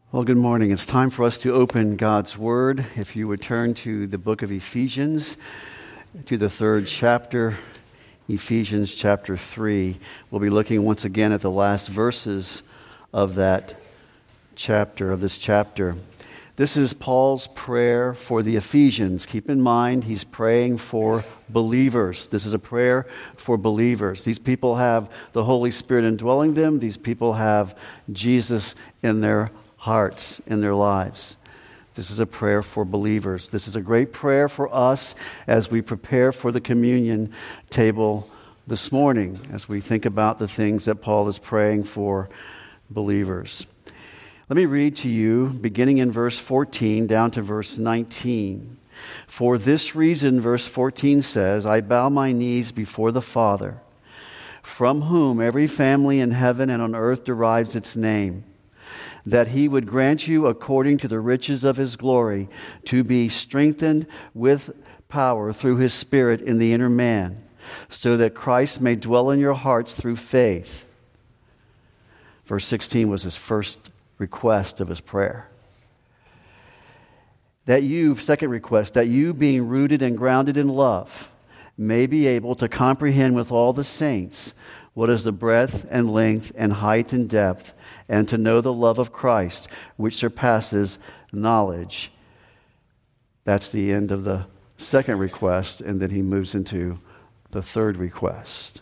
Well, good morning. It's time for us to open God's Word. If you would turn to the book of Ephesians, to the third chapter, Ephesians chapter 3. We'll be looking once again at the last verses of that chapter, of this chapter. This is Paul's prayer for the Ephesians. Keep in mind, he's praying for believers. This is a prayer for believers. These people have the Holy Spirit indwelling them. These people have Jesus in their hearts, in their lives. This is a prayer for believers. This is a great prayer for us as we prepare for the communion table this morning, as we think about the things that Paul is praying for believers. Let me read to you, beginning in verse 14 down to verse 19. For this reason, verse 14 says, I bow my knees before the Father, from whom every family in heaven and on earth derives its name, that he would grant you, according to the riches of his glory, to be strengthened with power through his Spirit in the inner man, so that Christ may dwell in your hearts through faith. Verse 16 was his first request of his prayer. Second request, that you, being rooted and grounded in love, may be able to comprehend with all the saints what is the breadth and length and height and depth, and to know the love of Christ, which surpasses knowledge. That's the end of the second request, and then he moves into the third request.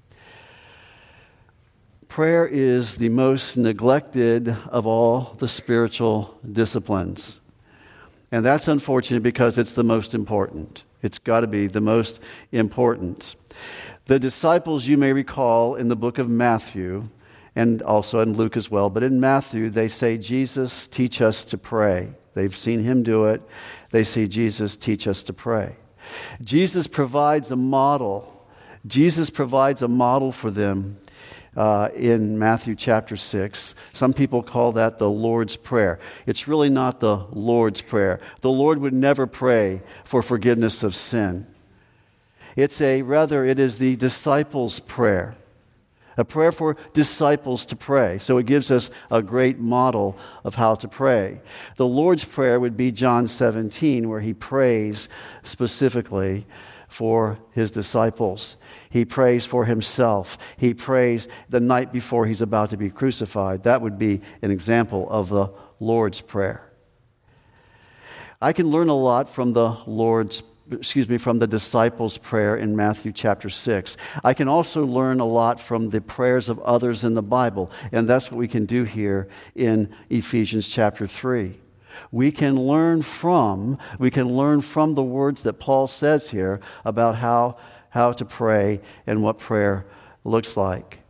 Prayer is the most neglected of all the spiritual disciplines. And that's unfortunate because it's the most important. It's got to be the most important. The disciples, you may recall, in the book of Matthew, and also in Luke as well, but in Matthew, they say, Jesus, teach us to pray. They've seen him do it. They say, Jesus, teach us to pray. Jesus provides a model. Jesus provides a model for them in Matthew chapter 6. Some people call that the Lord's Prayer. It's really not the Lord's Prayer. The Lord would never pray for forgiveness of sin. It is the disciples' prayer. A prayer for disciples to pray. So it gives us a great model of how to pray. The Lord's Prayer would be John 17, where he prays specifically for his disciples. He prays for himself. He prays the night before he's about to be crucified. That would be an example of the Lord's Prayer. I can learn a lot from from the disciples' prayer in Matthew chapter 6. I can also learn a lot from the prayers of others in the Bible, and that's what we can do here in Ephesians chapter 3. We can learn from the words that Paul says here about how to pray and what prayer looks like.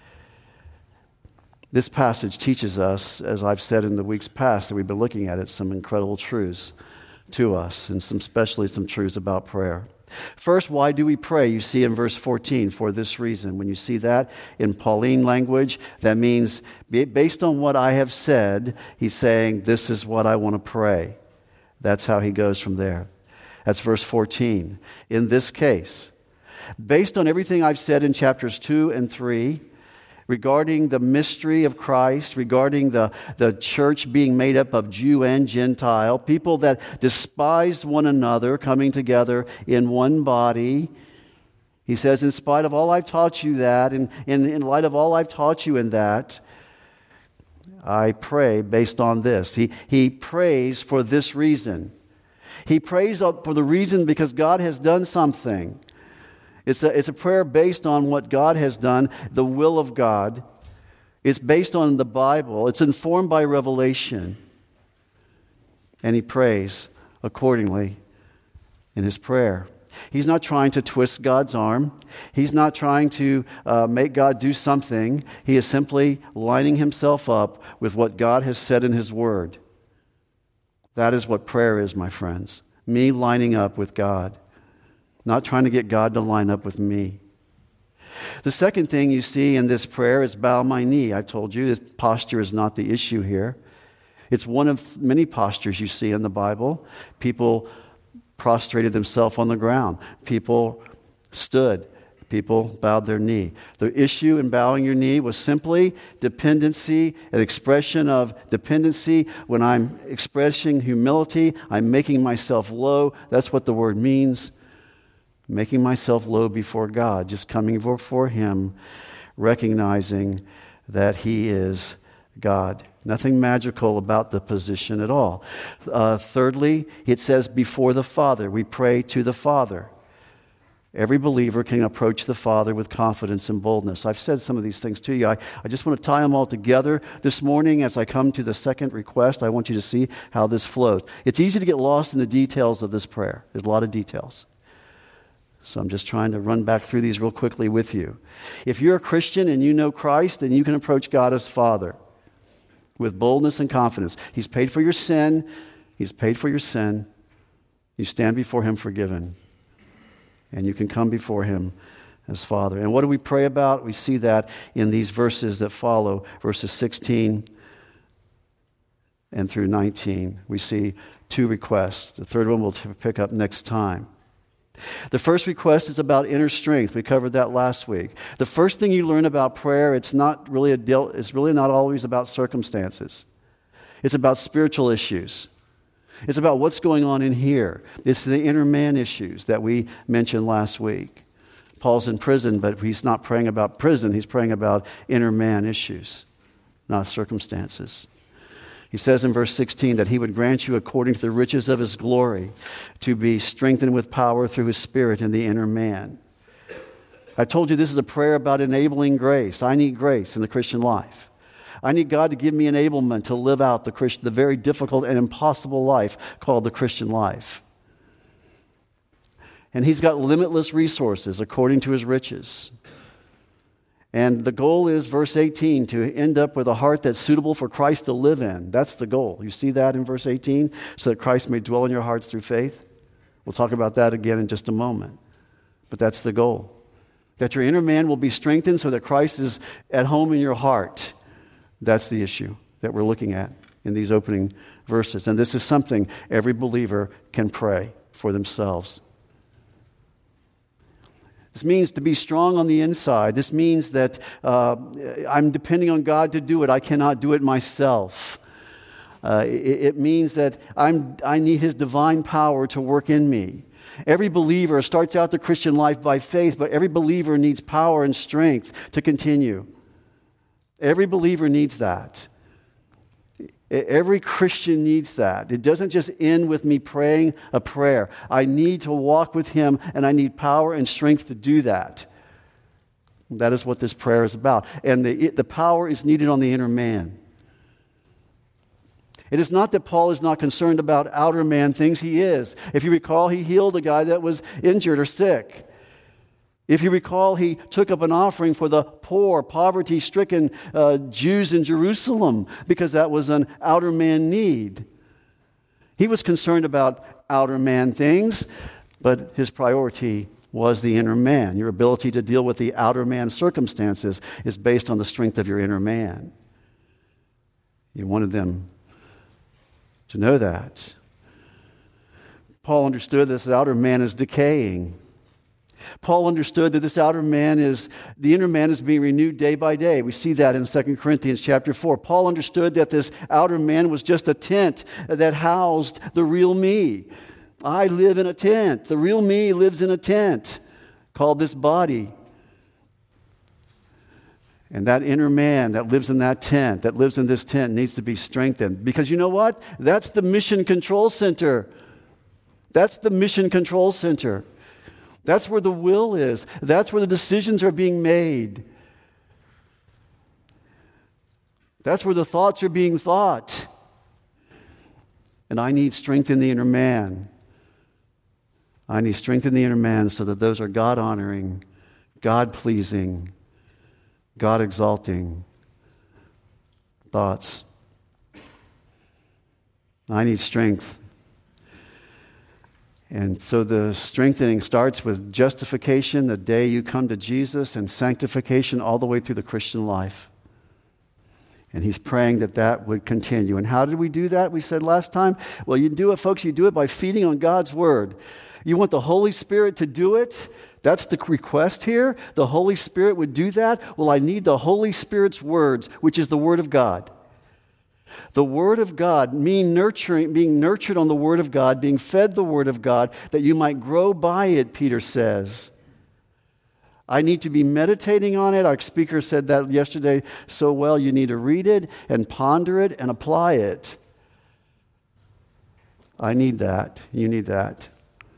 This passage teaches us, as I've said in the weeks past that we've been looking at it, some incredible truths to us, and especially some truths about prayer. First, why do we pray? You see in verse 14, for this reason. When you see that in Pauline language, that means based on what I have said, he's saying, this is what I want to pray. That's how he goes from there. That's verse 14. In this case, based on everything I've said in chapters 2 and 3, regarding the mystery of Christ, regarding the church being made up of Jew and Gentile, people that despised one another, coming together in one body. He says, in spite of all I've taught you that, and in light of all I've taught you in that, I pray based on this. He prays for this reason. He prays for the reason because God has done something. It's a prayer based on what God has done, the will of God. It's based on the Bible. It's informed by revelation. And he prays accordingly in his prayer. He's not trying to twist God's arm. He's not trying to make God do something. He is simply lining himself up with what God has said in his word. That is what prayer is, my friends. Me lining up with God. Not trying to get God to line up with me. The second thing you see in this prayer is bow my knee. I told you this posture is not the issue here. It's one of many postures you see in the Bible. People prostrated themselves on the ground. People stood. People bowed their knee. The issue in bowing your knee was simply dependency, an expression of dependency. When I'm expressing humility, I'm making myself low. That's what the word means. Making myself low before God, just coming before Him, recognizing that He is God. Nothing magical about the position at all. Thirdly, it says before the Father. We pray to the Father. Every believer can approach the Father with confidence and boldness. I've said some of these things to you. I just want to tie them all together this morning. As I come to the second request, I want you to see how this flows. It's easy to get lost in the details of this prayer. There's a lot of details. So I'm just trying to run back through these real quickly with you. If you're a Christian and you know Christ, then you can approach God as Father with boldness and confidence. He's paid for your sin. He's paid for your sin. You stand before Him forgiven. And you can come before Him as Father. And what do we pray about? We see that in these verses that follow, verses 16 and through 19. We see two requests. The third one we'll pick up next time. The first request is about inner strength. We covered that last week. The first thing you learn about prayer, it's really not always about circumstances. It's about spiritual issues. It's about what's going on in here. It's the inner man issues that we mentioned last week. Paul's in prison, but he's not praying about prison. He's praying about inner man issues, not circumstances. He says in verse 16 that He would grant you according to the riches of His glory to be strengthened with power through His Spirit in the inner man. I told you this is a prayer about enabling grace. I need grace in the Christian life. I need God to give me enablement to live out the very difficult and impossible life called the Christian life. And He's got limitless resources according to His riches. And the goal is, verse 18, to end up with a heart that's suitable for Christ to live in. That's the goal. You see that in verse 18? So that Christ may dwell in your hearts through faith. We'll talk about that again in just a moment. But that's the goal. That your inner man will be strengthened so that Christ is at home in your heart. That's the issue that we're looking at in these opening verses. And this is something every believer can pray for themselves. This means to be strong on the inside. This means that I'm depending on God to do it. I cannot do it myself. It means that I need His divine power to work in me. Every believer starts out the Christian life by faith, but every believer needs power and strength to continue. Every believer needs that. Every Christian needs that. It doesn't just end with me praying a prayer. I need to walk with Him, and I need power and strength to do that. That is what this prayer is about. And the power is needed on the inner man. It is not that Paul is not concerned about outer man things. He is. If you recall, he healed a guy that was injured or sick. If you recall, he took up an offering for the poor, poverty-stricken Jews in Jerusalem because that was an outer man need. He was concerned about outer man things, but his priority was the inner man. Your ability to deal with the outer man circumstances is based on the strength of your inner man. You wanted them to know that. Paul understood this outer man is decaying. Paul understood that this the inner man is being renewed day by day. We see that in 2 Corinthians chapter 4. Paul understood that this outer man was just a tent that housed the real me. I live in a tent. The real me lives in a tent called this body. And that inner man that lives in that tent, that lives in this tent, needs to be strengthened. Because you know what? That's the mission control center. That's the mission control center. That's where the will is. That's where the decisions are being made. That's where the thoughts are being thought. And I need strength in the inner man. I need strength in the inner man so that those are God-honoring, God-pleasing, God-exalting thoughts. I need strength. And so the strengthening starts with justification, the day you come to Jesus, and sanctification all the way through the Christian life. And he's praying that that would continue. And how did we do that? We said last time, well, you do it, folks, you do it by feeding on God's Word. You want the Holy Spirit to do it? That's the request here. The Holy Spirit would do that. Well, I need the Holy Spirit's words, which is the Word of God. The Word of God, being nurtured on the Word of God, being fed the Word of God, that you might grow by it, Peter says. I need to be meditating on it. Our speaker said that yesterday so well. You need to read it and ponder it and apply it. I need that. You need that.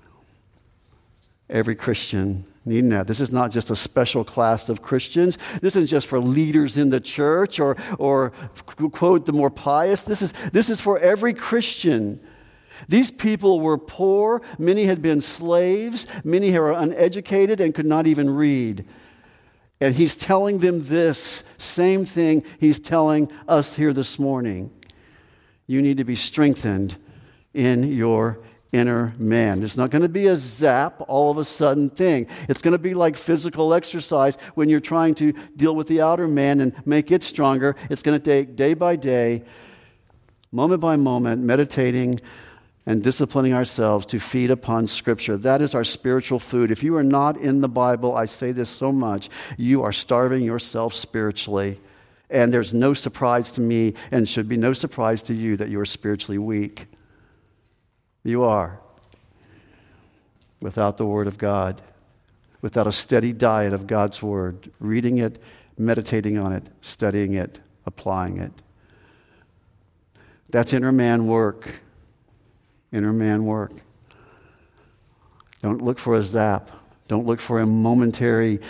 Every Christian needing that. This is not just a special class of Christians. This isn't just for leaders in the church or quote, the more pious. This is for every Christian. These people were poor. Many had been slaves. Many were uneducated and could not even read. And he's telling them this same thing he's telling us here this morning. You need to be strengthened in your inner man. It's not going to be a zap, all of a sudden thing. It's going to be like physical exercise when you're trying to deal with the outer man and make it stronger. It's going to take day by day, moment by moment, meditating and disciplining ourselves to feed upon Scripture. That is our spiritual food. If you are not in the Bible, I say this so much, you are starving yourself spiritually. And there's no surprise to me, and should be no surprise to you, that you are spiritually weak. You are. Without the Word of God, without a steady diet of God's Word, reading it, meditating on it, studying it, applying it. That's inner man work. Inner man work. Don't look for a zap. Don't look for a momentary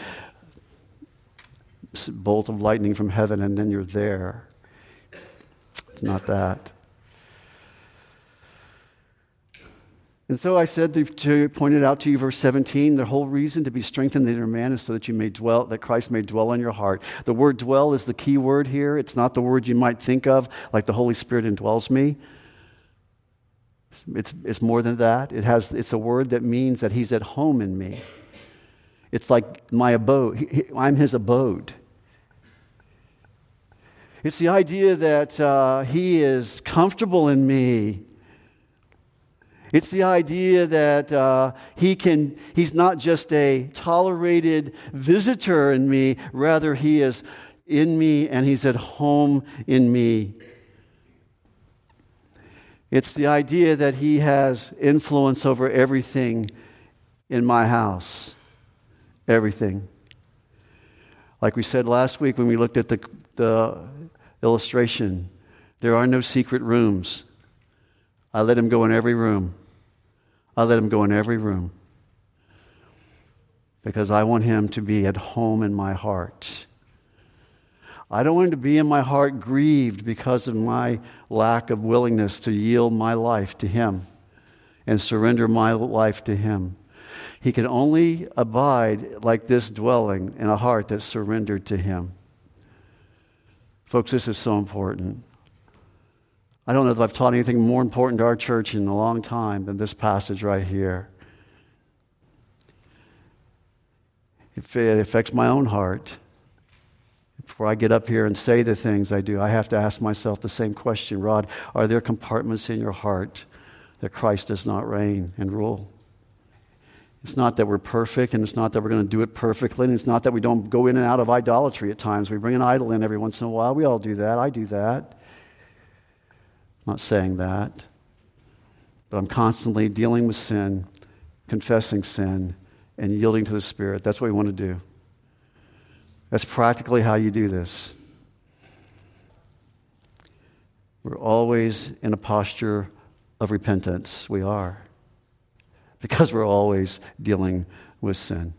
bolt of lightning from heaven and then you're there. It's not that. And so I said to point it out to you, verse 17, the whole reason to be strengthened in the inner man is so that you may dwell, that Christ may dwell in your heart. The word dwell is the key word here. It's not the word you might think of, like the Holy Spirit indwells me. It's more than that. It's a word that means that He's at home in me. It's like my abode. I'm His abode. It's the idea that He is comfortable in me. It's the idea that He's not just a tolerated visitor in me, rather He is in me and He's at home in me. It's the idea that He has influence over everything in my house. Everything. Like we said last week when we looked at the illustration, there are no secret rooms. I let Him go in every room. I let Him go in every room. Because I want Him to be at home in my heart. I don't want Him to be in my heart grieved because of my lack of willingness to yield my life to Him and surrender my life to Him. He can only abide like this dwelling in a heart that's surrendered to Him. Folks, this is so important. I don't know if I've taught anything more important to our church in a long time than this passage right here. It affects my own heart. Before I get up here and say the things I do, I have to ask myself the same question. Rod, are there compartments in your heart that Christ does not reign and rule? It's not that we're perfect, and it's not that we're going to do it perfectly, and it's not that we don't go in and out of idolatry at times. We bring an idol in every once in a while. We all do that. I do that. I'm not saying that. But I'm constantly dealing with sin, confessing sin, and yielding to the Spirit. That's what we want to do. That's practically how you do this. We're always in a posture of repentance. We are. Because we're always dealing with sin.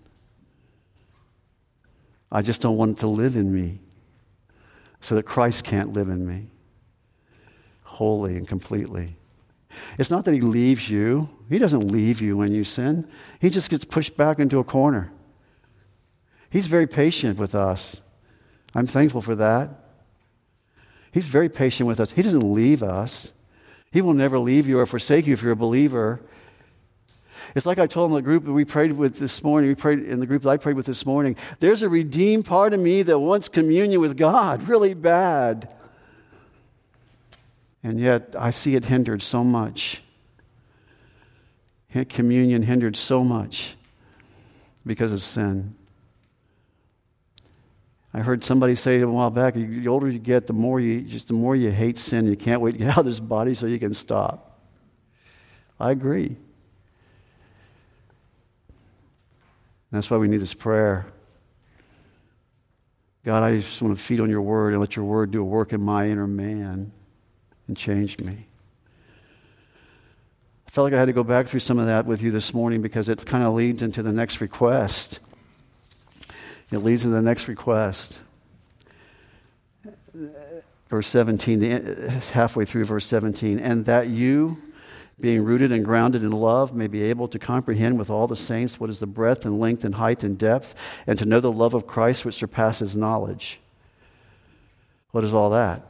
I just don't want it to live in me so that Christ can't live in me wholly and completely. It's not that He leaves you. He doesn't leave you when you sin. He just gets pushed back into a corner. He's very patient with us. I'm thankful for that. He's very patient with us. He doesn't leave us. He will never leave you or forsake you if you're a believer. It's like I told the group that we prayed with this morning, we prayed in the group that I prayed with this morning, there's a redeemed part of me that wants communion with God really bad. And yet I see it hindered so much. Communion hindered so much. because of sin. I heard somebody say a while back, the older you get, the more you hate sin. You can't wait to get out of this body so you can stop. I agree. That's why we need this prayer. God, I just want to feed on your word and let your word do a work in my inner man and change me. I felt like I had to go back through some of that with you this morning because it kind of leads into the next request. It leads into the next request. Verse 17, halfway through verse 17. And that you, being rooted and grounded in love, may be able to comprehend with all the saints what is the breadth and length and height and depth, and to know the love of Christ which surpasses knowledge. What is all that?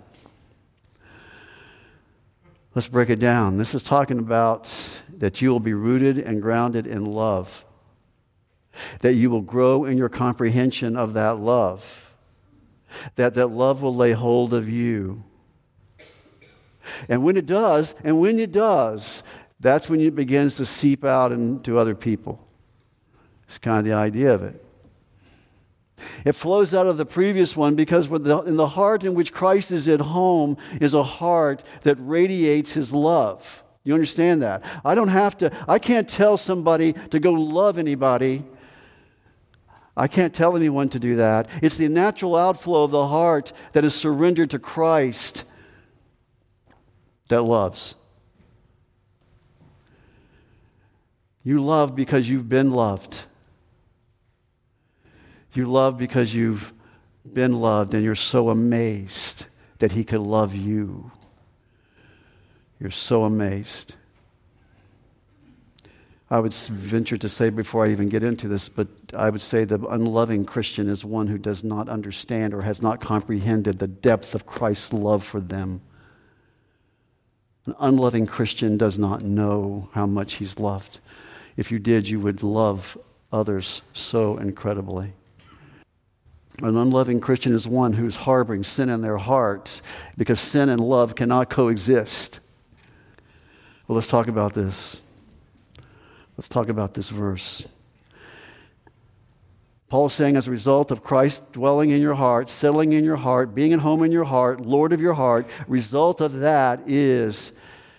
Let's break it down. This is talking about that you will be rooted and grounded in love. That you will grow in your comprehension of that love. That love will lay hold of you. And when it does, that's when it begins to seep out into other people. It's kind of the idea of it. It flows out of the previous one because in the heart in which Christ is at home is a heart that radiates his love. You understand that? I can't tell somebody to go love anybody. I can't tell anyone to do that. It's the natural outflow of the heart that is surrendered to Christ that loves. You love because you've been loved. You love because you've been loved and you're so amazed that he could love you. You're so amazed. I would venture to say before I even get into this, but I would say the unloving Christian is one who does not understand or has not comprehended the depth of Christ's love for them. An unloving Christian does not know how much he's loved. If you did, you would love others so incredibly. An unloving Christian is one who's harboring sin in their hearts because sin and love cannot coexist. Well, let's talk about this. Let's talk about this verse. Paul's saying as a result of Christ dwelling in your heart, settling in your heart, being at home in your heart, Lord of your heart, result of that is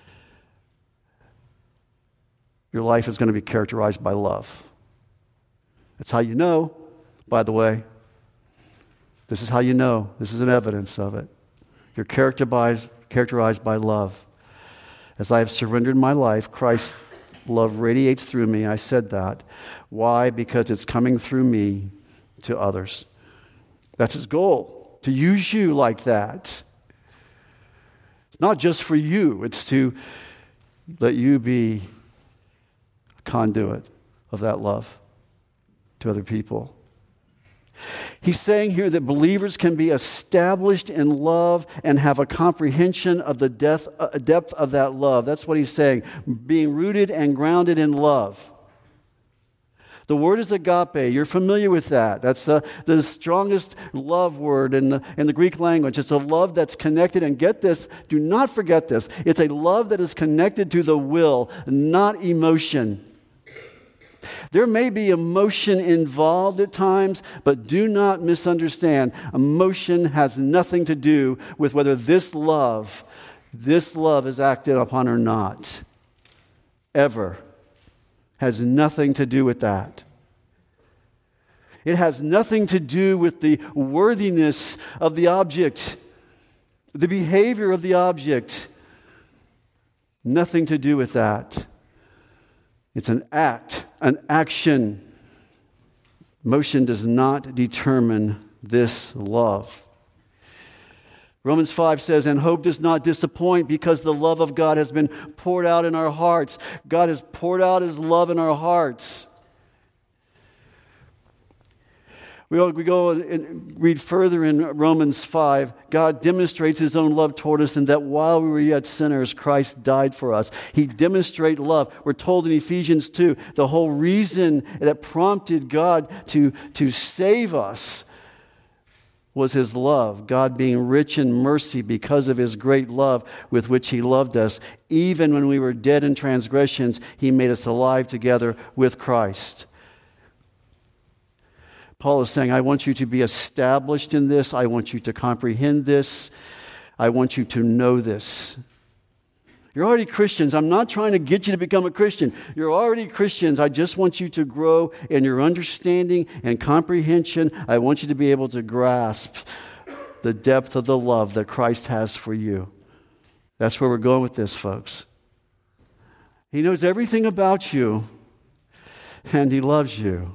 your life is going to be characterized by love. That's how you know, by the way. This is how you know. This is an evidence of it. You're characterized by love. As I have surrendered my life, Christ's love radiates through me. I said that. Why? Because it's coming through me to others. That's his goal, to use you like that. It's not just for you. It's to let you be a conduit of that love to other people. He's saying here that believers can be established in love and have a comprehension of the depth of that love. That's what he's saying. Being rooted and grounded in love. The word is agape. You're familiar with that. That's the strongest love word in the Greek language. It's a love that's connected, and get this, do not forget this. It's a love that is connected to the will, not emotion. There may be emotion involved at times, but do not misunderstand. Emotion has nothing to do with whether this love is acted upon or not. Ever. Has nothing to do with that. It has nothing to do with the worthiness of the object, the behavior of the object. Nothing to do with that. It's an act, an action. Motion does not determine this love. Romans 5 says, and hope does not disappoint because the love of God has been poured out in our hearts. God has poured out his love in our hearts. We go and read further in Romans 5. God demonstrates his own love toward us in that while we were yet sinners, Christ died for us. He demonstrates love. We're told in Ephesians 2, the whole reason that prompted God to save us was his love. God being rich in mercy because of his great love with which he loved us. Even when we were dead in transgressions, he made us alive together with Christ. Paul is saying, I want you to be established in this. I want you to comprehend this. I want you to know this. You're already Christians. I'm not trying to get you to become a Christian. You're already Christians. I just want you to grow in your understanding and comprehension. I want you to be able to grasp the depth of the love that Christ has for you. That's where we're going with this, folks. He knows everything about you, and He loves you.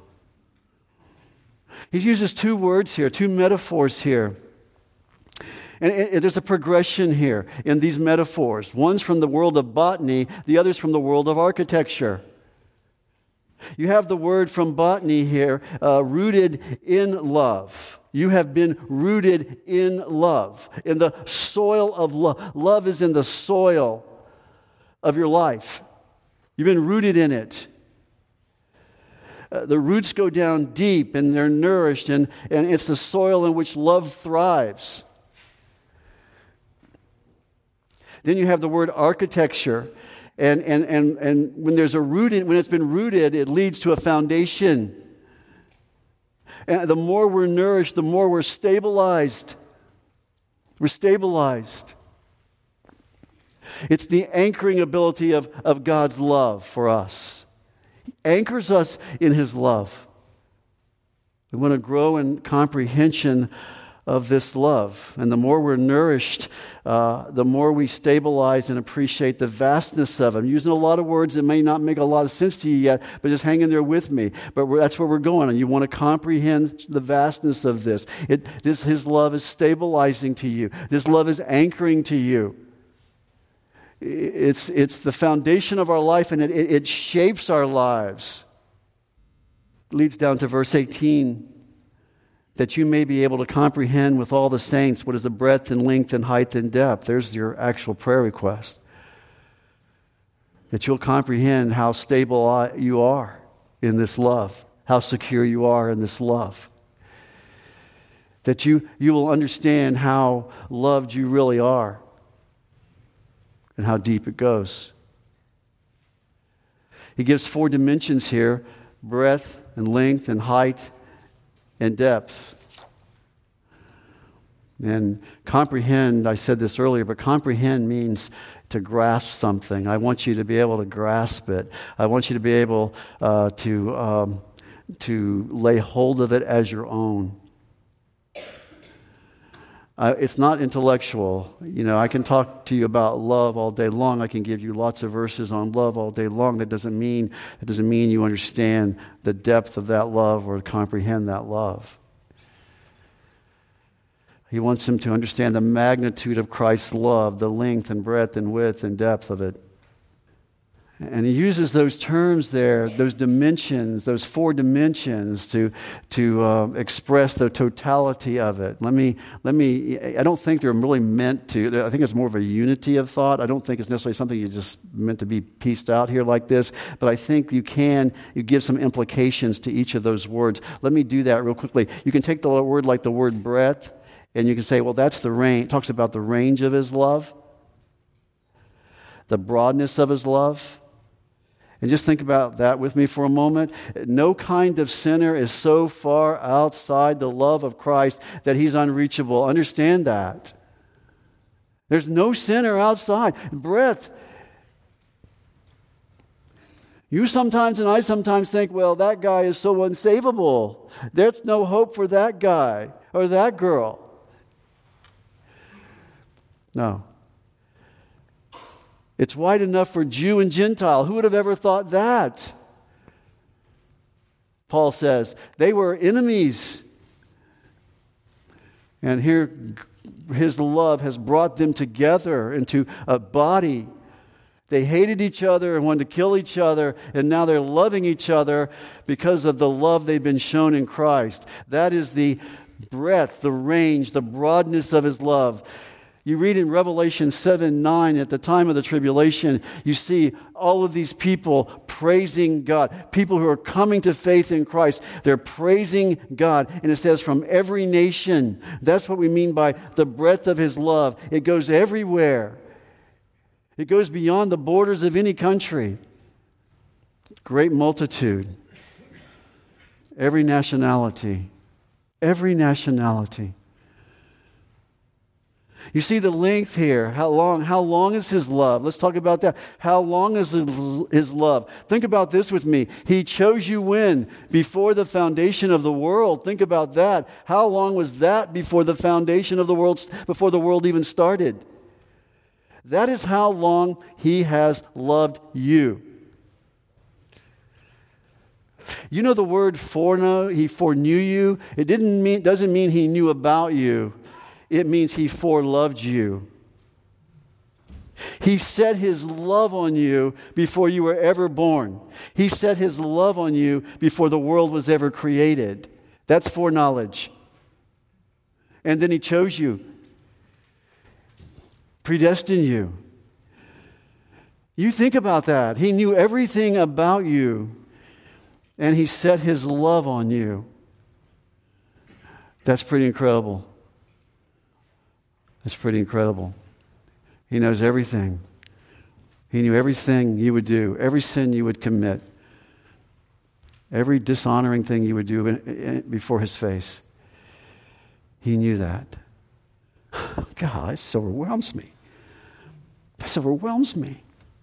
He uses two words here, two metaphors here. And there's a progression here in these metaphors. One's from the world of botany, the other's from the world of architecture. You have the word from botany here, rooted in love. You have been rooted in love, in the soil of love. Love is in the soil of your life. You've been rooted in it. The roots go down deep and they're nourished, and it's the soil in which love thrives. Then you have the word architecture. And when there's when it's been rooted, it leads to a foundation. And the more we're nourished, the more we're stabilized. We're stabilized. It's the anchoring ability of God's love for us. He anchors us in His love. We want to grow in comprehension of this love. And the more we're nourished, the more we stabilize and appreciate the vastness of it. I'm using a lot of words that may not make a lot of sense to you yet, but just hang in there with me. But that's where we're going, and you want to comprehend the vastness of this. His love is stabilizing to you. This love is anchoring to you. It's the foundation of our life, and it shapes our lives. It leads down to verse 18. That you may be able to comprehend with all the saints what is the breadth and length and height and depth. There's your actual prayer request. That you'll comprehend how stable you are in this love, how secure you are in this love. That you will understand how loved you really are and how deep it goes. He gives 4 dimensions here: breadth and length and height and depth. And comprehend, I said this earlier, but comprehend means to grasp something. I want you to be able to grasp it. I want you to be able to lay hold of it as your own. It's not intellectual. You know, I can talk to you about love all day long. I can give you lots of verses on love all day long. That doesn't mean you understand the depth of that love or comprehend that love. He wants him to understand the magnitude of Christ's love, the length and breadth and width and depth of it. And he uses those terms there, those dimensions, those 4 dimensions to express the totality of it. I don't think they're really meant to, I think it's more of a unity of thought. I don't think it's necessarily something you just meant to be pieced out here like this, but I think you give some implications to each of those words. Let me do that real quickly. You can take the word like the word breadth, and you can say, well, that's the range. It talks about the range of His love, the broadness of His love. And just think about that with me for a moment. No kind of sinner is so far outside the love of Christ that he's unreachable. Understand that. There's no sinner outside. Breadth. You sometimes and I sometimes think, well, that guy is so unsavable. There's no hope for that guy or that girl. No. It's wide enough for Jew and Gentile. Who would have ever thought that? Paul says they were enemies. And here His love has brought them together into a body. They hated each other and wanted to kill each other, and now they're loving each other because of the love they've been shown in Christ. That is the breadth, the range, the broadness of His love. You read in Revelation 7:9, at the time of the tribulation, you see all of these people praising God, people who are coming to faith in Christ. They're praising God, and it says from every nation. That's what we mean by the breadth of His love. It goes everywhere. It goes beyond the borders of any country. Great multitude. Every nationality. Every nationality. You see the length here. How long is his love? Let's talk about that. How long is his love? Think about this with me. He chose you when? Before the foundation of the world. Think about that. How long was that before the foundation of the world, before the world even started? That is how long he has loved you. You know the word foreknow, he foreknew you? It doesn't mean he knew about you. It means he foreloved you. He set his love on you before you were ever born. He set his love on you before the world was ever created. That's foreknowledge. And then he chose you, predestined you. You think about that. He knew everything about you, and he set his love on you. That's pretty incredible. That's pretty incredible. He knows everything. He knew everything you would do, every sin you would commit, every dishonoring thing you would do before his face. He knew that. God, this overwhelms me. This overwhelms me.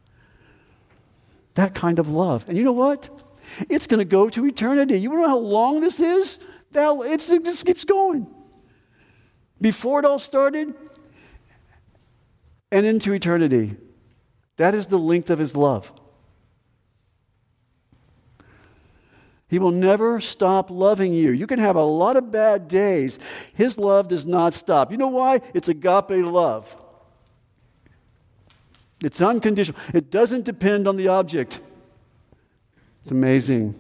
That kind of love. And you know what? It's going to go to eternity. You know how long this is? It just keeps going. Before it all started and into eternity. That is the length of his love. He will never stop loving you. You can have a lot of bad days. His love does not stop. You know why? It's agape love. It's unconditional. It doesn't depend on the object. It's amazing.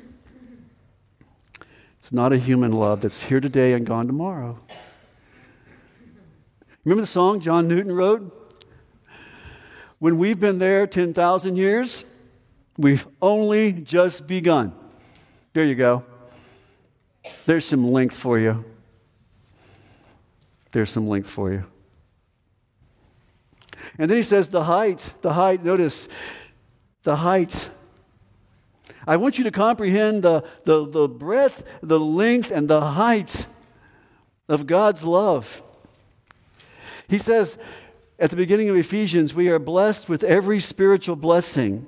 It's not a human love that's here today and gone tomorrow. Remember the song John Newton wrote? When we've been there 10,000 years, we've only just begun. There you go. There's some length for you. There's some length for you. And then he says the height, notice, the height. I want you to comprehend the breadth, the length, and the height of God's love. He says at the beginning of Ephesians, we are blessed with every spiritual blessing.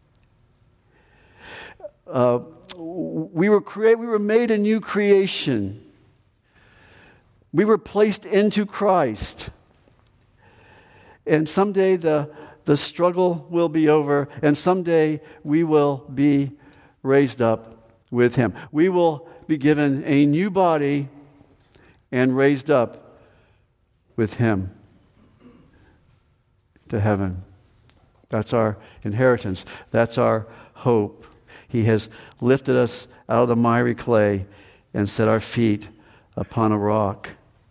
We were made a new creation. We were placed into Christ. And someday the struggle will be over, and someday we will be raised up with him. We will be given a new body and raised up with him to heaven. That's our inheritance. That's our hope. He has lifted us out of the miry clay and set our feet upon a rock.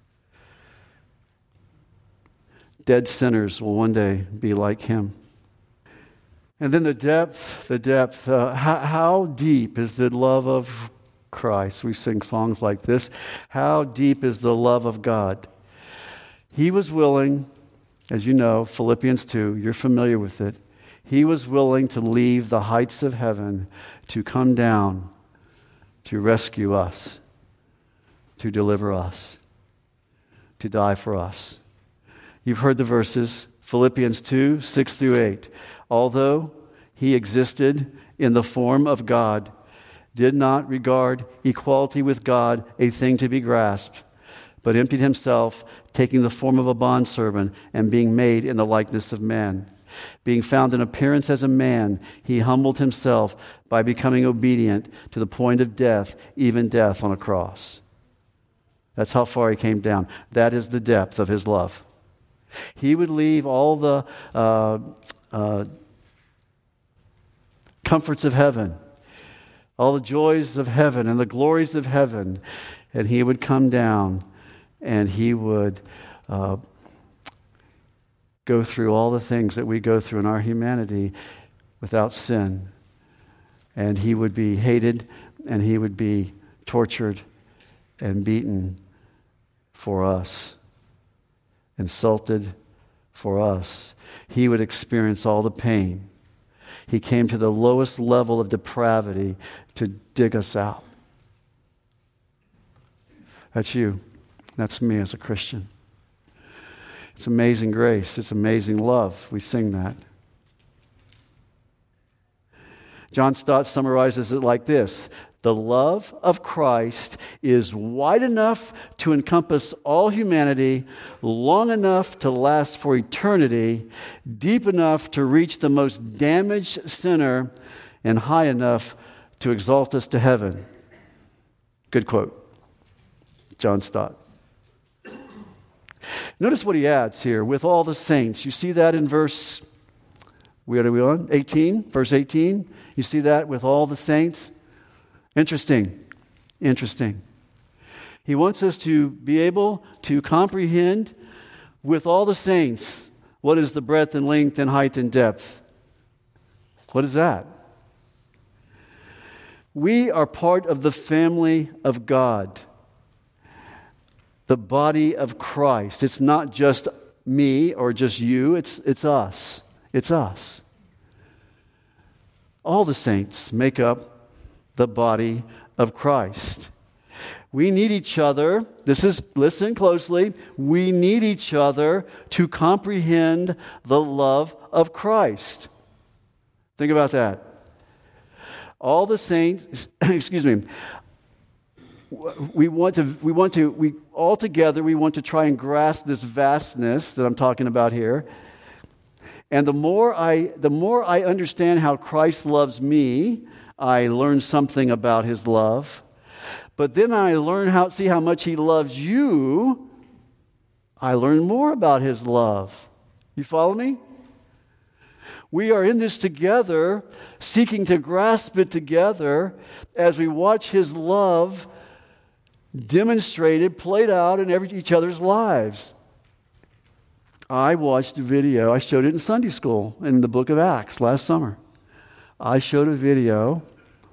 Dead sinners will one day be like him. And then the depth. How deep is the love of Christ? We sing songs like this. How deep is the love of God? He was willing, as you know, Philippians 2, you're familiar with it. He was willing to leave the heights of heaven to come down to rescue us, to deliver us, to die for us. You've heard the verses, Philippians 2, 6 through 8. Although he existed in the form of God, did not regard equality with God a thing to be grasped, but emptied himself, taking the form of a bondservant and being made in the likeness of man. Being found in appearance as a man, he humbled himself by becoming obedient to the point of death, even death on a cross. That's how far he came down. That is the depth of his love. He would leave all the comforts of heaven, all the joys of heaven and the glories of heaven, and he would come down and he would go through all the things that we go through in our humanity without sin. And he would be hated and he would be tortured and beaten for us, insulted for us. He would experience all the pain. He came to the lowest level of depravity to dig us out. That's you. That's me as a Christian. It's amazing grace. It's amazing love. We sing that. John Stott summarizes it like this: the love of Christ is wide enough to encompass all humanity, long enough to last for eternity, deep enough to reach the most damaged sinner, and high enough to exalt us to heaven. Good quote. John Stott. Notice what he adds here, with all the saints. You see that in verse, where are we on? 18, verse 18. You see that, with all the saints? Interesting. He wants us to be able to comprehend with all the saints what is the breadth and length and height and depth. What is that? We are part of the family of God, the body of Christ. It's not just me or just you, it's us. It's us. All the saints make up the body of Christ. We need each other. Listen closely. We need each other to comprehend the love of Christ. Think about that. All the saints, we want to try and grasp this vastness that I'm talking about here. And the more I understand how Christ loves me, I learn something about his love. But then I see how much he loves you, I learn more about his love. You follow me? We are in this together, seeking to grasp it together as we watch his love demonstrated, played out in each other's lives. I watched a video. I showed it in Sunday school in the book of Acts last summer. I showed a video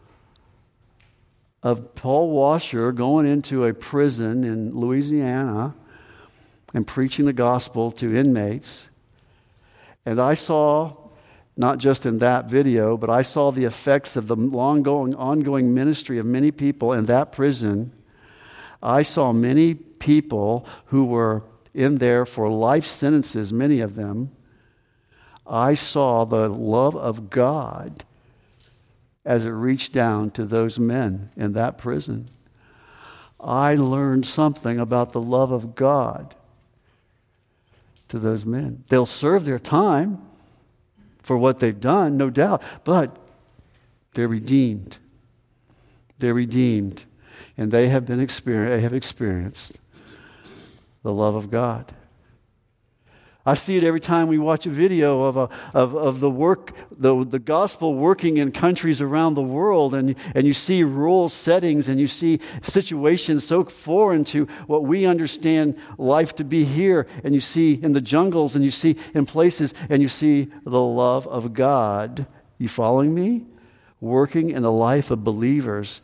of Paul Washer going into a prison in Louisiana and preaching the gospel to inmates. And I saw, not just in that video, but I saw the effects of the ongoing ministry of many people in that prison. I saw many people who were in there for life sentences, many of them. I saw the love of God as it reached down to those men in that prison. I learned something about the love of God to those men. They'll serve their time for what they've done, no doubt, but they're redeemed. They're redeemed, and they have experienced the love of God. I see it every time we watch a video of the gospel working in countries around the world, and you see rural settings, and you see situations so foreign to what we understand life to be here, and you see in the jungles, and you see in places, and you see the love of God. You following me? Working in the life of believers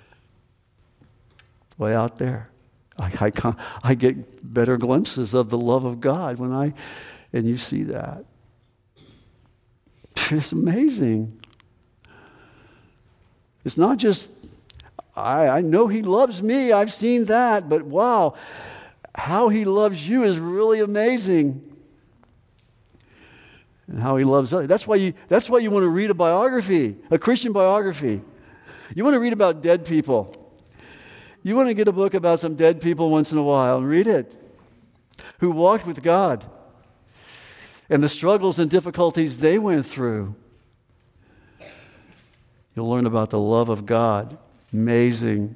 way out there. I get better glimpses of the love of God and you see that. It's amazing. It's not just, I know he loves me, I've seen that, but wow, how he loves you is really amazing. And how he loves others. That's why you want to read a biography, a Christian biography. You want to read about dead people. You want to get a book about some dead people once in a while and read it, who walked with God and the struggles and difficulties they went through. You'll learn about the love of God. Amazing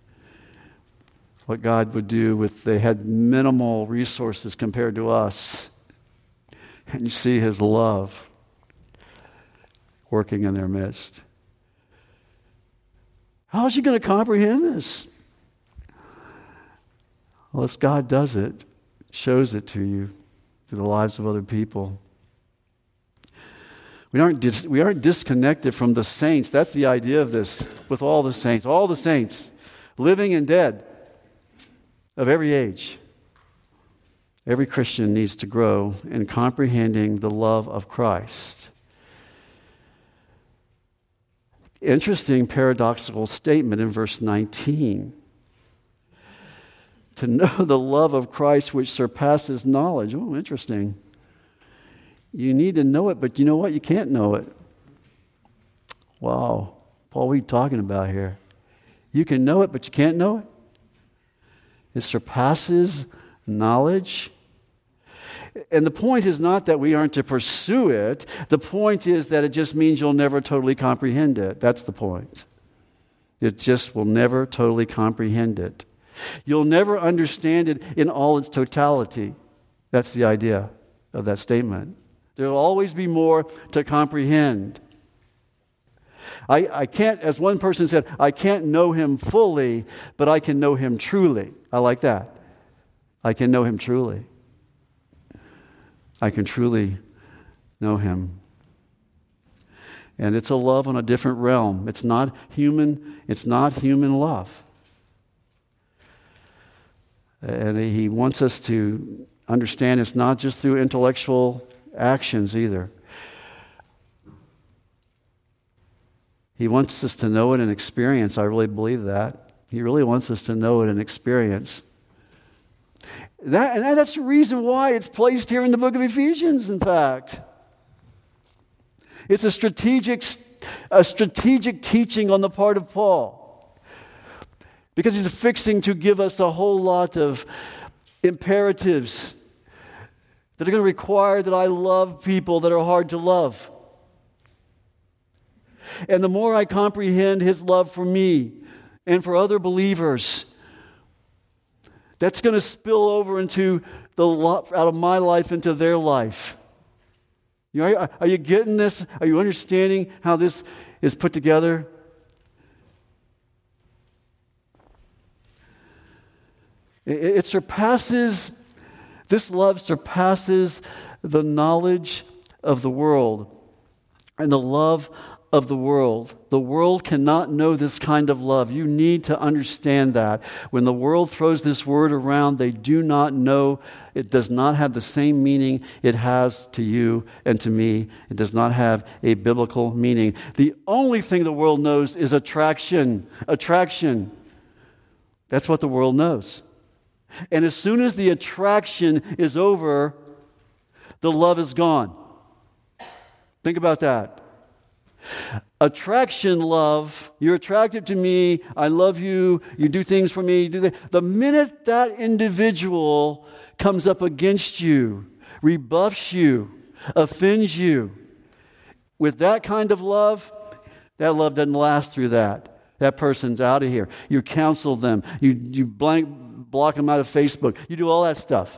what God would do they had minimal resources compared to us. And you see his love working in their midst. How is you going to comprehend this? Unless God does it, shows it to you through the lives of other people. We aren't disconnected from the saints. That's the idea of this, with all the saints, living and dead, of every age. Every Christian needs to grow in comprehending the love of Christ. Interesting paradoxical statement in verse 19. to know the love of Christ which surpasses knowledge. Oh, interesting. You need to know it, but you know what? You can't know it. Wow. Paul, what are you talking about here? You can know it, but you can't know it? It surpasses knowledge. And the point is not that we aren't to pursue it. The point is that it just means you'll never totally comprehend it. That's the point. It just will never totally comprehend it. You'll never understand it in all its totality. That's the idea of that statement. There will always be more to comprehend. I can't, as one person said, I can't know him fully, but I can know him truly. I like that. I can know him truly. I can truly know him. And it's a love on a different realm. It's not human love. And he wants us to understand it's not just through intellectual actions either. He wants us to know it in experience. I really believe that. He really wants us to know it in experience. That's the reason why it's placed here in the book of Ephesians, in fact. It's a strategic teaching on the part of Paul. Because he's fixing to give us a whole lot of imperatives that are going to require that I love people that are hard to love. And the more I comprehend his love for me and for other believers, that's going to spill over into out of my life into their life. Are you getting this? Are you understanding how this is put together? This love surpasses the knowledge of the world and the love of the world. The world cannot know this kind of love. You need to understand that. When the world throws this word around, they do not know. It does not have the same meaning it has to you and to me. It does not have a biblical meaning. The only thing the world knows is attraction. Attraction. That's what the world knows. And as soon as the attraction is over, the love is gone. Think about that. Attraction, love, you're attracted to me, I love you, you do things for me, you do that. The minute that individual comes up against you, rebuffs you, offends you, with that kind of love, that love doesn't last through that. That person's out of here. You counsel them, you block them out of Facebook, you do all that stuff.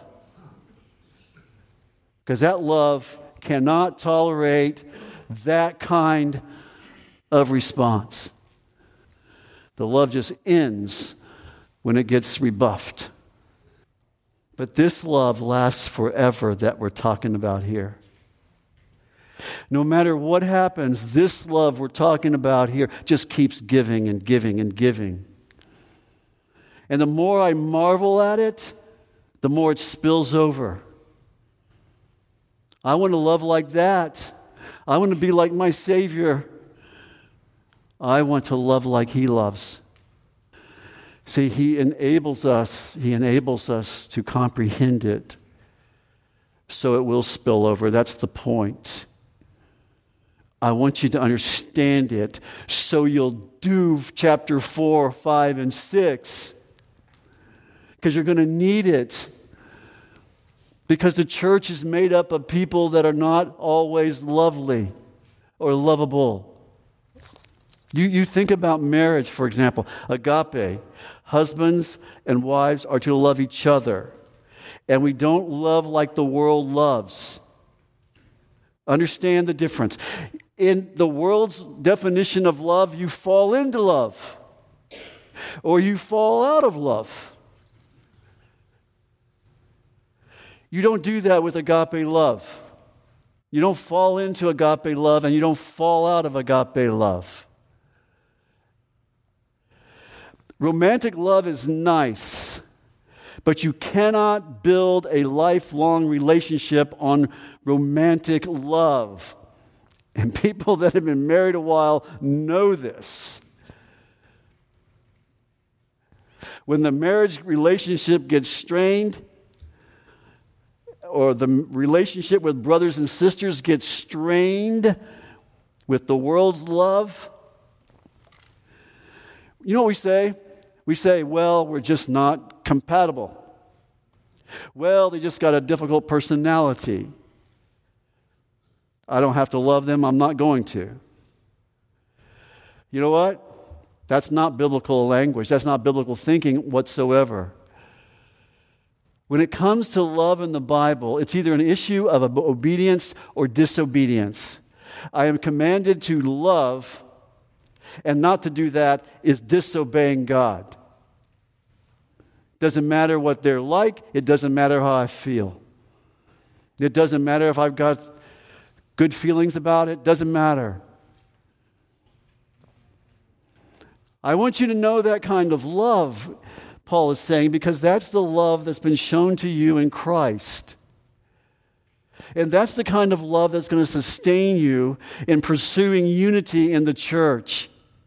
Because that love cannot tolerate that kind of response. The love just ends when it gets rebuffed. But this love lasts forever that we're talking about here. No matter what happens, this love we're talking about here just keeps giving and giving and giving. And the more I marvel at it, the more it spills over. I want to love like that. I want to be like my Savior. I want to love like He loves. See, He enables us to comprehend it so it will spill over. That's the point. I want you to understand it so you'll do chapter 4, 5, and 6. Because you're going to need it. Because the church is made up of people that are not always lovely or lovable. You think about marriage, for example. Agape. Husbands and wives are to love each other. And we don't love like the world loves. Understand the difference. In the world's definition of love, you fall into love. Or you fall out of love. You don't do that with agape love. You don't fall into agape love and you don't fall out of agape love. Romantic love is nice, but you cannot build a lifelong relationship on romantic love. And people that have been married a while know this. When the marriage relationship gets strained, or the relationship with brothers and sisters gets strained with the world's love, you know what we say? We say, well, we're just not compatible. Well, they just got a difficult personality. I don't have to love them. I'm not going to. You know what? That's not biblical language. That's not biblical thinking whatsoever. When it comes to love in the Bible, it's either an issue of obedience or disobedience. I am commanded to love, and not to do that is disobeying God. Doesn't matter what they're like. It doesn't matter how I feel. It doesn't matter if I've got good feelings about it. Doesn't matter. I want you to know that kind of love, Paul is saying, because that's the love that's been shown to you in Christ. And that's the kind of love that's going to sustain you in pursuing unity in the church.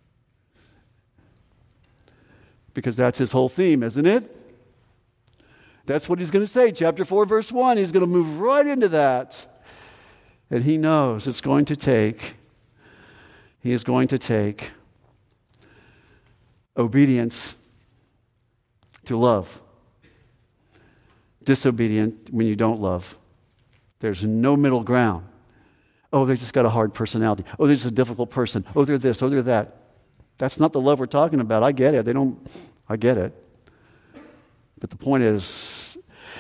Because that's his whole theme, isn't it? That's what he's going to say. Chapter 4, verse 1. He's going to move right into that. And he knows it's going to take, he is going to take obedience to love. Disobedient when you don't love. There's no middle ground. Oh, they just got a hard personality. Oh, they're just a difficult person. Oh, they're this. Oh, they're that. That's not the love we're talking about. I get it. I get it. But the point is,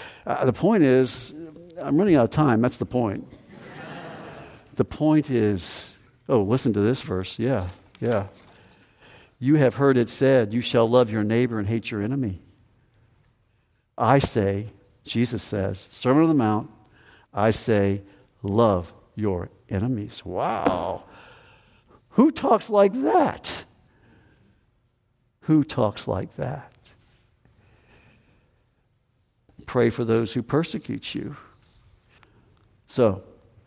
I'm running out of time. That's the point. The point is, listen to this verse. Yeah. You have heard it said, you shall love your neighbor and hate your enemy. I say, Jesus says, Sermon on the Mount, I say, love your enemies. Wow. Who talks like that? Who talks like that? Pray for those who persecute you. So,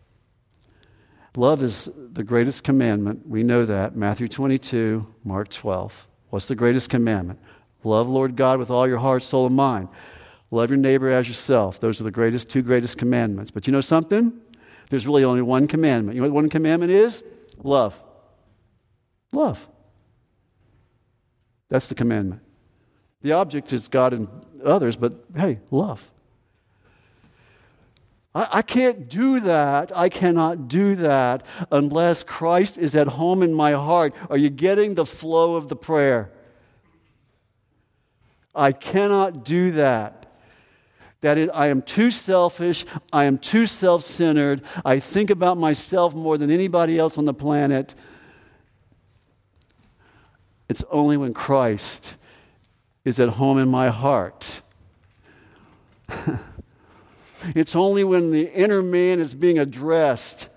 love is the greatest commandment. We know that. Matthew 22, Mark 12. What's the greatest commandment? Love Lord God with all your heart, soul, and mind. Love your neighbor as yourself. Those are the two greatest commandments. But you know something? There's really only one commandment. You know what one commandment is? Love. Love. That's the commandment. The object is God and others, but hey, love. I can't do that. I cannot do that unless Christ is at home in my heart. Are you getting the flow of the prayer? I cannot do that. I am too selfish. I am too self-centered. I think about myself more than anybody else on the planet. It's only when Christ is at home in my heart. It's only when the inner man is being addressed.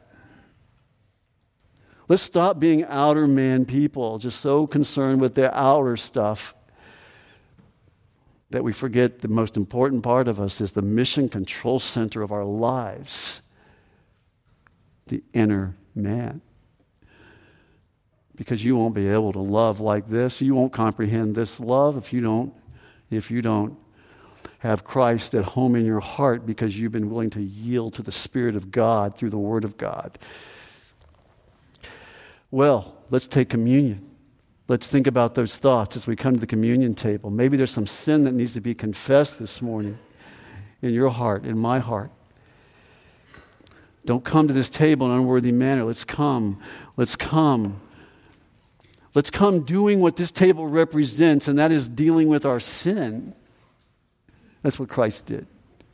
Let's stop being outer man people, just so concerned with the outer stuff that we forget the most important part of us is the mission control center of our lives, the inner man. Because you won't be able to love like this. You won't comprehend this love if you don't have Christ at home in your heart, because you've been willing to yield to the Spirit of God through the Word of God. Well, let's take communion. Let's think about those thoughts as we come to the communion table. Maybe there's some sin that needs to be confessed this morning in your heart, in my heart. Don't come to this table in an unworthy manner. Let's come. Let's come doing what this table represents, and that is dealing with our sin. That's what Christ did.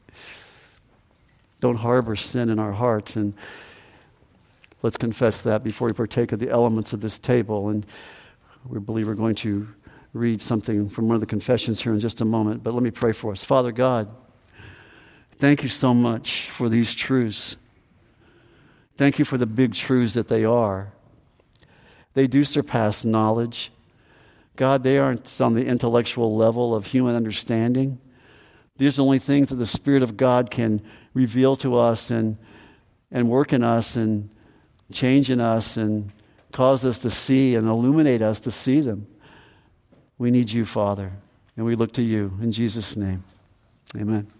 Don't harbor sin in our hearts, and let's confess that before we partake of the elements of this table. And we believe we're going to read something from one of the confessions here in just a moment, but let me pray for us. Father God, thank you so much for these truths. Thank you for the big truths that they are. They do surpass knowledge. God, they aren't on the intellectual level of human understanding. These are only things that the Spirit of God can reveal to us and work in us and change in us and cause us to see and illuminate us to see them. We need you, Father. And we look to you in Jesus' name. Amen.